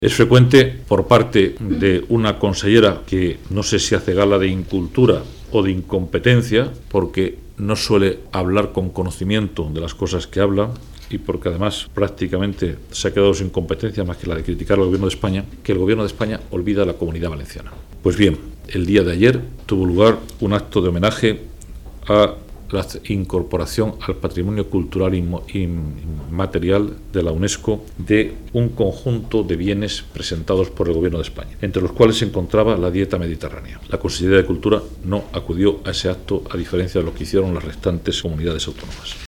Es frecuente por parte de una consellera que no sé si hace gala de incultura o de incompetencia, porque no suele hablar con conocimiento de las cosas que habla y porque además prácticamente se ha quedado sin competencia más que la de criticar al Gobierno de España, que el Gobierno de España olvida a la Comunidad Valenciana. Pues bien, el día de ayer tuvo lugar un acto de homenaje a la incorporación al patrimonio cultural inmaterial de la UNESCO de un conjunto de bienes presentados por el Gobierno de España, entre los cuales se encontraba la dieta mediterránea. La Consellería de Cultura no acudió a ese acto, a diferencia de lo que hicieron las restantes comunidades autónomas.